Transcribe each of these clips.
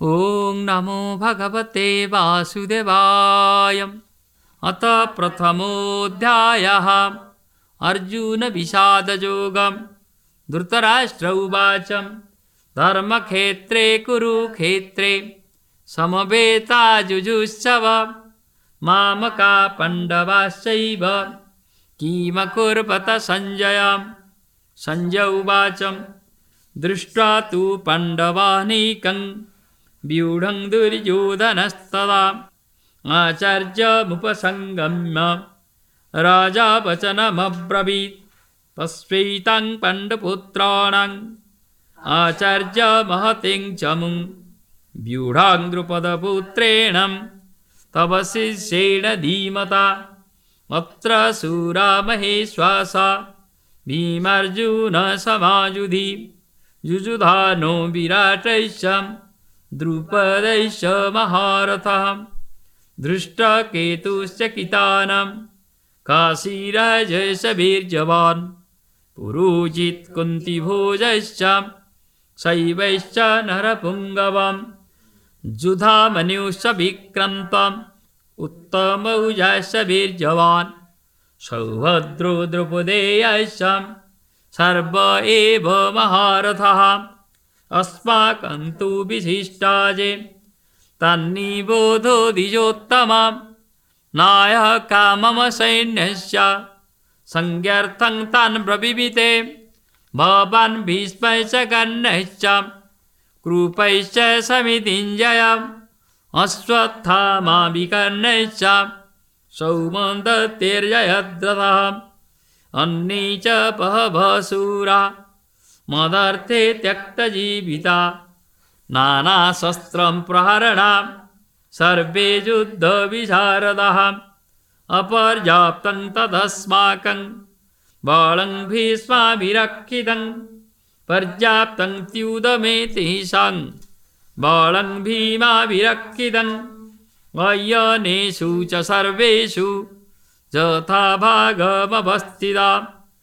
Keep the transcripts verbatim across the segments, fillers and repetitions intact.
ॐ नमो भगवते वासुदेवाय। अथ प्रथमोऽध्यायः। अर्जुनविषादयोगः। धृतराष्ट्र उवाच धर्मक्षेत्रे कुरुक्षेत्रे समवेतायुजुत्सव मामका पाण्डवाश्चैव किमकुर्वत सञ्जय। सञ्जय उवाच दृष्ट्वा तु पाण्डवानीकं व्यूढं दुर्योधनस्तदा आचार्यमुपसङ्गम्य राजा वचनमब्रवीत्। तस्मैतां पाण्डुपुत्राणाम् आचार्य महतीं च मुं व्यूढां द्रुपदपुत्रेण तव शिष्येण धीमता। अत्र शूरा महेश्वासा भीमार्जुन समायुधि युयुधानो विराटैश्च द्रुपदैश्च महारथः। धृष्टकेतुश्च कितानां काशीराजश्च वीर्यवान् पुरोजित् कुन्तीभोजश्च शैवैश्च नरपुङ्गवम् युधामन्युश्च विक्रान्तम् उत्तमौजाश्च वीर्यवान् सौभद्रो द्रौपदेयश्च सर्व एव महारथः। अस्माकं तु विशिष्टाजे तन्निबोधो द्विजोत्तमा नायका मम सैन्यस्य संज्ञार्थं तान् ब्रवीमि। भवान् भीष्मश्च कर्णश्च कृपैश्च समितिञ्जय अश्वत्थामा विकर्णश्च सौमदत्तेर्जयद्रथः। अन्ये च बहवः शूरा मदर्थे त्यक्तजीविता नानाशस्त्रं प्रहरणां सर्वे युद्धविशारदाः। अपर्याप्तं तदस्माकं बलं भीष्माभिरक्षितं पर्याप्तं त्युदमे तेषां बलं भीमाभिरक्षितम्। अयनेषु च सर्वेषु यथा भागमवस्थिता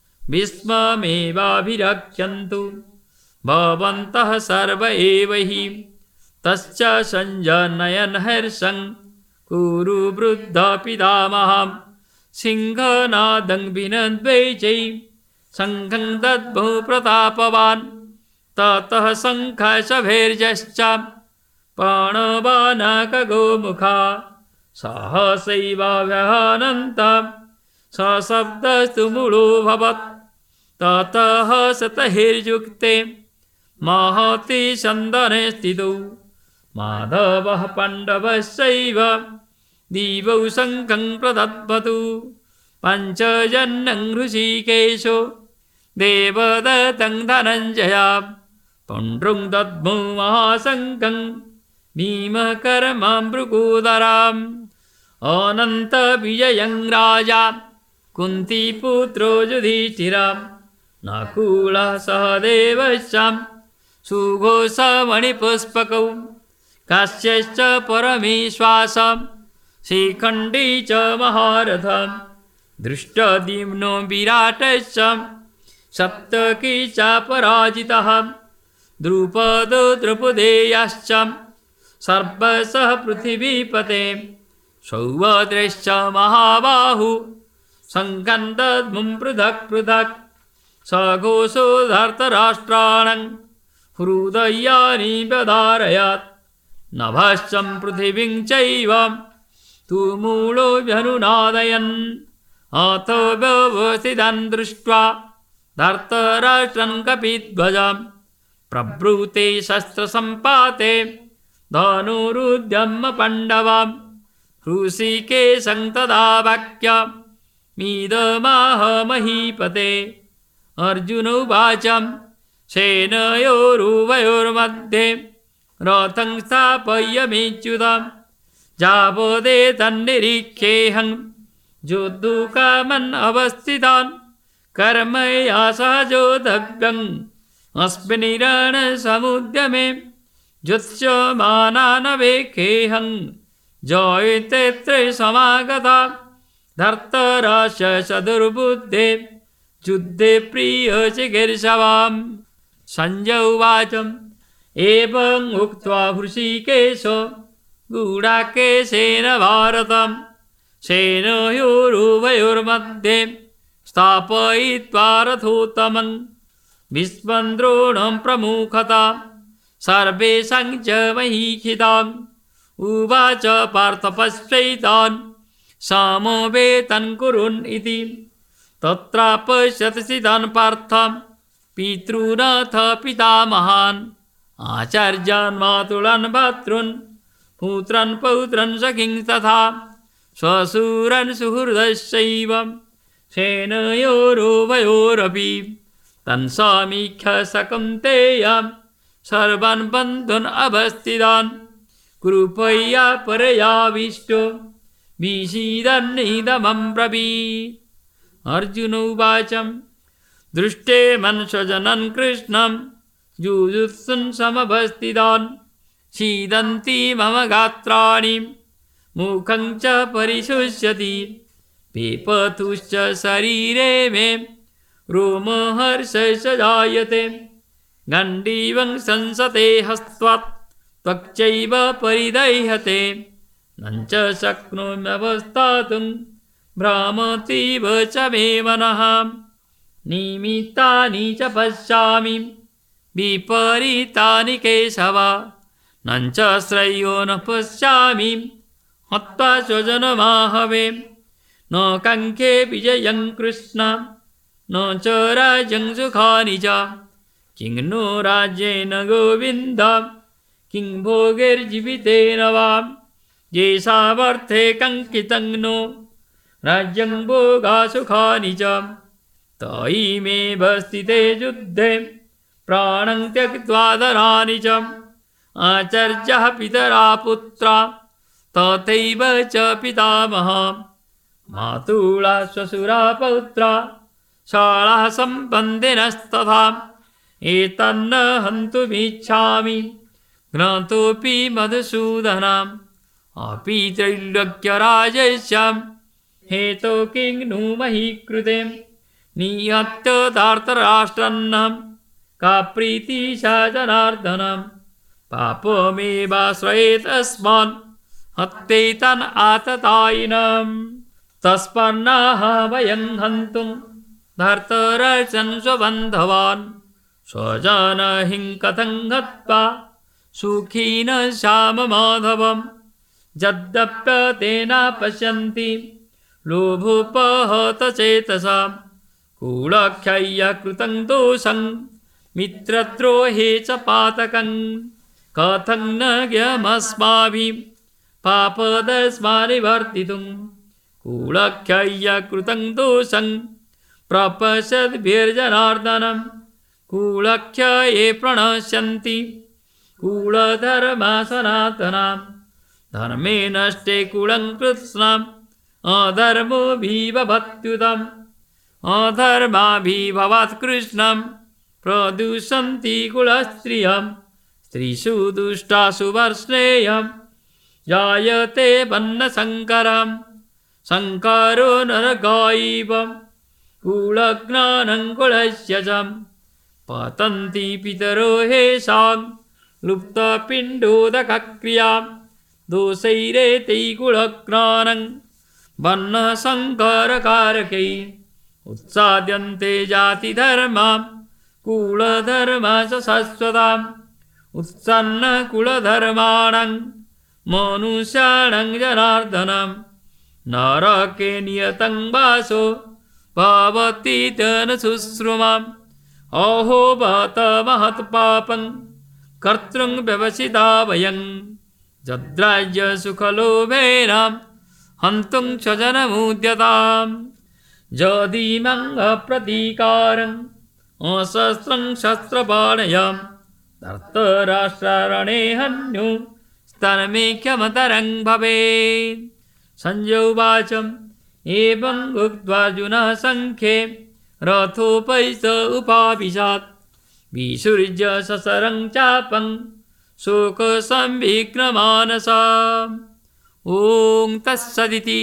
भीष्ममेवाभिरक्ष्यन्तु भवन्तः सर्व एव हि। तश्च सञ्जनयन् हर्षं कुरु वृद्धपितामहं सिंहनादं विनद्वैचै शङ्खं दद्मो प्रतापवान्। ततः शङ्खशभैर्यश्च प्रणवानकगोमुखा सहसैवाभ्यहनन्तं सशब्दस्तु मूढोऽभवत्। ततः शतैर्युक्ते महति सन्दने स्थितौ माधवः पाण्डवश्चैव दिवौ शङ्खं प्रदद्मतु। पञ्चजन्यं हृषीकेशो देवदत्तं धनञ्जया पौण्ड्रं दद्मौ महाशङ्खं भीमकर्मां भृगोदराम्। अनन्तविजयं राजा कुन्तीपुत्रो युधिष्ठिरः नकुलः सहदेवश्च सुघोषमणिपुष्पकौ काश्यश्च परमेश्वासः शिखण्डी च महारथः। धृष्टद्युम्नो विराटश्च सप्तकी च पराजितः। द्रुपदो द्रौपदेयश्च सर्वशः पृथिवीपते सौभद्रश्च महाबाहु शङ्खं दद्मुं पृथक् पृथक्। सघोषो धर्तराष्ट्राणां हृदयानि व्यधारयत् नभश्च पृथिवीं चैव तुमूलोऽभ्यनुनादयन्। अथ व्यवस्थितं दृष्ट्वा धर्तराष्ट्रं कपिध्वजं प्रब्रूते शस्त्रसम्पाते धनुरुद्यम्य पाण्डवान्। हृषीकेशं तदा वाक्यमिदमाह महीपते। अर्जुन उवाच सेनयोरुभयोर्मध्ये रथं स्थापयाम्यच्युतं यावदेतन्निरीक्षेऽहं योद्धुकामान् अवस्थितान्। कर्मया सह योद्धव्यम् अस्मिन् रणसमुद्यमे युत्स्यमानानवेक्षेऽहं जयतेऽत्र समागता। धर्तराष्ट्रस्य दुर्बुद्धे युद्धे प्रियचिकीर्षवाम्। सञ्जय उवाच एवं उक्त्वा हृषीकेशो गूढाकेशेन भारतं सेनयोरुभयोर्मध्ये स्थापयित्वा रथोत्तमं भीष्मं द्रोणं प्रमुखता सर्वेषां च महीक्षिताम् उवाच पार्थ पश्यैतान् समवेतान् कुरुन् इति तत्रापश्यत् स्थितान् पार्थं पितॄनथ पितामहान् आचार्यान् मातुलान् भ्रातॄन् पुत्रान् पौत्रान् सखीन् तथा श्वशुरान् सुहृदश्चैव सेनयोरुभयोरपि तान् समीक्ष्य स कौन्तेयः सर्वान् बन्धून् अवस्थितान् कृपया परयाविष्टो विषीदन्निदमं ब्रवीत्। अर्जुन उवाच दृष्टे मनुष्यजनं कृष्णं जुजुत्सुं समवस्थितान् सीदन्ति मम गात्राणि मुखं च परिशुष्यति पिबतुश्च शरीरे मे रोमहर्षश्च जायते गण्डीवं संसते हस्त्वात् त्वक्चैव परिदह्यते न च शक्नोम्यवस्थातुं भ्रामतीव च मे मनः निमित्तानि च पश्यामि विपरीतानि केशव न च श्रेयो न पश्यामि हत्वा स्वजनमाहवे न काङ्क्षे विजयं कृष्ण न च राज्यं सुखानि च किं नो राज्येन गोविन्द किं भोगैर्जीवितेन वा येषामर्थे काङ्क्षितं नो राज्यं भोगा सुखानि च तयिमेव स्थिते युद्धे प्राणं त्यक्त्वा धनानि च आचार्यः पितरा पुत्रा तथैव च पितामहः मातुला श्वशुरा पौत्रा शालाः सम्बन्धिनस्तथा एतन्न हन्तुमिच्छामि घ्नतोऽपि मधुसूदनम् अपि त्रैलोक्यराजस्यं हेतो किं नु मही कृते निहत्य धार्तराष्ट्रन्नं का प्रीति सा जनार्दनं पापमेवाश्रयेतस्मान् हत्यैतान् आततायिनम् तस्मान्नाह वयं हन्तुं धार्तराष्ट्रं स्वबन्धवान् स्वजनहिं कथं हत्वा सुखिन श्याम माधवम् यद्यप्यतेन पश्यन्ति लोभोपहत चेतसा कुलक्षय्य कृतं दोषं मित्रद्रोहे च पातकं कथं न ज्ञमस्माभिः पापदस्मानिवर्तितुं कुलक्षय्य कृतं दोषं प्रपश्यद्भिर्जनार्दनं कुलक्षये प्रणश्यन्ति कुलधर्मा सनातनाम् धर्मे नष्टे कुलं कृत्स्नम् अधर्मोऽभिभवत्युतम् अधर्माभिभवात् कृष्णं प्रदूषन्ति कुलस्त्रियं स्त्रीषु दुष्टासु वर्ष्णेयं जायते वर्णसङ्करं संकारो नरकायैव कुलज्ञानं कुलस्य च पतन्ति पितरो हेषां लुप्तपिण्डोदकक्रियां दोषैरेतै कुलज्ञानं वर्णसङ्करकारकै उत्साद्यन्ते जातिधर्मा कुलधर्मा च शाश्वताम् उत्सन्नकुलधर्माणां मनुष्याणां जनार्दनं नरके नियतं वासो भवति तेन शुश्रुमाम् अहो बत महत्पापं कर्तृं व्यवसिता वयं यद्राज्यसुखलोभेन हन्तुं स्वजनमुद्यताम् यदीमं अप्रतीकारम् अशस्त्रं शस्त्रपाणयं धर्तराष्ट्ररणे हन्यु स्तनमेख्यमतरं भवेत्। संजय उवाच एवं उक्त्वा अर्जुनः सङ्ख्ये रथोपैश्च उपाविशत् विसृज्य सशरं चापं शोकसंविघ्नमानसा। ॐ तत्सदिति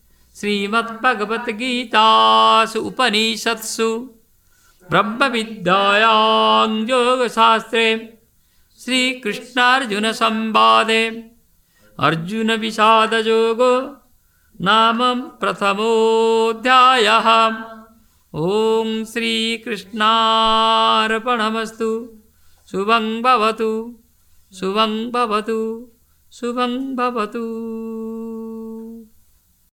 श्रीमद्भगवद्गीतासु उपनिषत्सु ब्रह्मविद्यायां योगशास्त्रे श्रीकृष्णार्जुनसंवादे अर्जुनविषादयोगो नाम प्रथमोऽध्यायः। ॐ श्रीकृष्णार्पणमस्तु। शुभं भवतु, शुभं भवतु, शुभं भवतु।